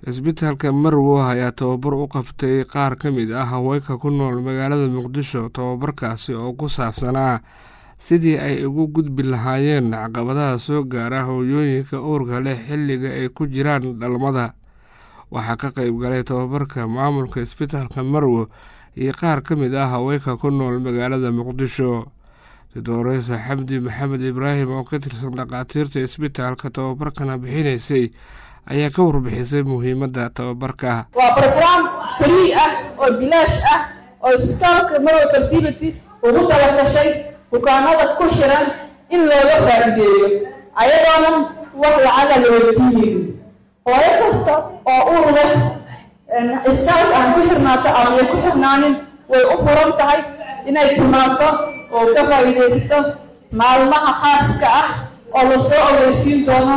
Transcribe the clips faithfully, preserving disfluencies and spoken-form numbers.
isbitaalka Marwo ayaa tababar u qabtay qaar ka mid ah haweenka ku nool magaalada Muqdisho. Tababarkaasi oo ku saabsanaa sidii ay ugu gudbi lahaayeen caqabadaha soo gaara hooyooyinka uurka leh xilliga ay ku jiraan dhalmada. Waxaa ka qayb galay tababarka maamulka isbitaalka Marwo iyo qaar ka mid ah haweenka ku nool magaalada Muqdisho. Doctor Xamdi Maxamed Ibraahim oo ka tirsan dhaqaatiirta isbitaalka tababarkana bixinaysay ayaa ka warbixisay muhiimadda tababarka. Waa program free ah oo bilaash ah oo isbitaalka Marwo Fertility ugu talagashay bukaanada ku xiran in looga faa'iideeyo ayadoona wax lacag ah loo diiday. Hooyo kasta oo uur leh isbitaalka aan ku xirnaato ama ku xirnaanin way u furan tahay inay timaado oo ka faa'iideysato maalmaha khaaska ah oo la soo ogeysiin doono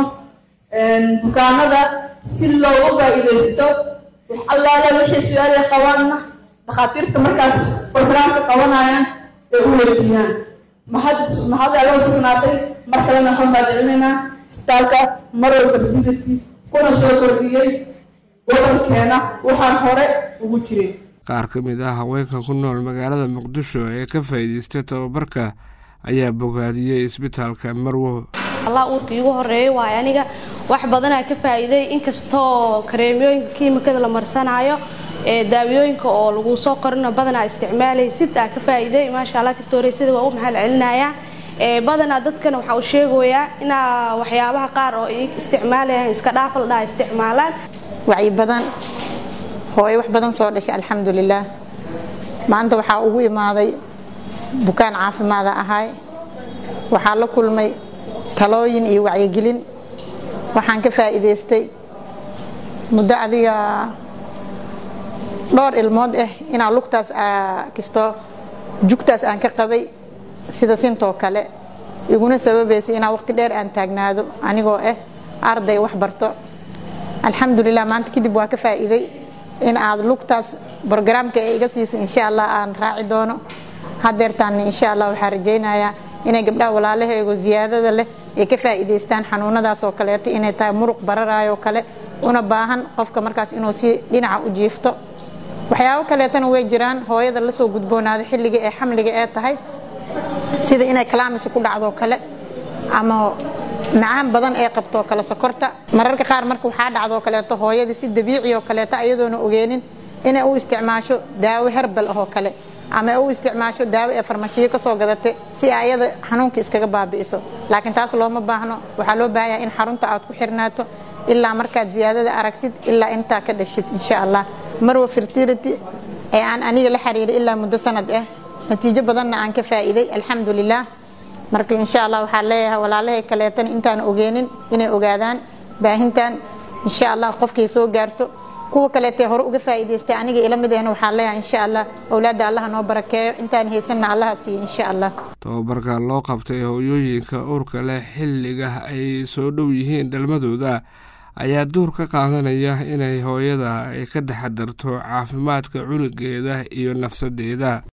bukaanada si loogu faa'iideysto allaala wixii su'aal ay qabaanna dhakhaatiirta markaas programka qabanayaan ay u weydiiyaan. maxad maxad loo sugnaatay mar kalena waxaan baadicinaynaa isbitaalka Marwo Fertility kuna soo kordhiyey wadankeena waxaan hore ugu jiray. Qaar ka mid ah haweenka ku nool magaalada Muqdisho ee ka faa'iideystay tababarka ayaa bogaadiyey isbitaalka Marwo. Allah uurkii ugu horeeyay waa aniga wax badan ka faa'iiday inkastoo kareemooyinka kiimikada la marsanayo ee daawooyinka oo lagu soo qorno badan isticmaalay sida ka faa'iiday ma sha Allah tiktooreyada waa u mahal celinaya ee badan dadkan waxa uu sheegayaa in waxyaabaha qaar oo ay isticmaalayaan iska dhaafal dhaa isticmaalaan wacyi badan hooyo wax badan soo dhashay alxamdulillah. maanta waxa ugu imaaday bukaan caafimaad ahay waxa la kulmay talooyin iyo wacyigelin waxaan ka faa'iideystay muddo adiga dhowr ilmood ah ina lugtaas kisto jugtaas aan ka qabay sida sintoo kale iguna sababeysay ina waqti dheer aan taagnaado anigoo ah arday wax barto. alxamdulillah maanta kadib waa ka faa'iiday in aad lugtaas barnaamijka ay iga siisay insha Allah aan raaci doono hadeertaan insha Allah waxa rajaynayaa inay gabdhaha walaalahayga ziyaadada leh ay ka faa'iideystaan xanuunadaas oo kale inay tahay muruq bararaayo kale una baahan qofka markaas inuu si dhinaca u jiifto. waxyaabo kale tan way jiraan hooyada la soo gudboonaado xilliga ee xamliga ee tahay sida inay kalaamis ku dhacdo kale ama macaan badan ee qabto kala sokorta mararka qaar marka waxa dhacdo kale hooyada si dabiici oo kale ayadoona ogeenin inay u isticmaasho daawo herbal ah oo kale ama u isticmaasho daawo ee farmashiyo ka soo gadatay si ayada xanuunka iskaga baabi'iso. laakiin taas looma baahno waxa loo baahan yahay in xarunta aad ku xirnaato ilaa markaad ziyaadada aragtid ilaa inta ka dhashid insha Allah. Marwo Fertility ee aan aniga la xiriiray ilaa muddo sanad ah natiijo badanna aan ka faa'iiday alxamdulillah. marka insha Allah waxa leeyahay walaalahay kale tan intaan ogeenin inay ogaadaan baahintan insha Allah qofkii soo gaarto kuwa kale ee hore uga faa'iideystay aniga ila mid ah waxa leeyahay insha Allah awlaada Allah noo barakeeyo intaan haysanna Allah siiyo insha Allah. tababarka loo qabtay hooyooyinka uurka leh xilliga ay soo dhow yihiin dhalmadooda ayaa door ka qaadanaya inay hooyada ay ka taxadarto caafimaadka cunugeeda iyo nafsadeeda.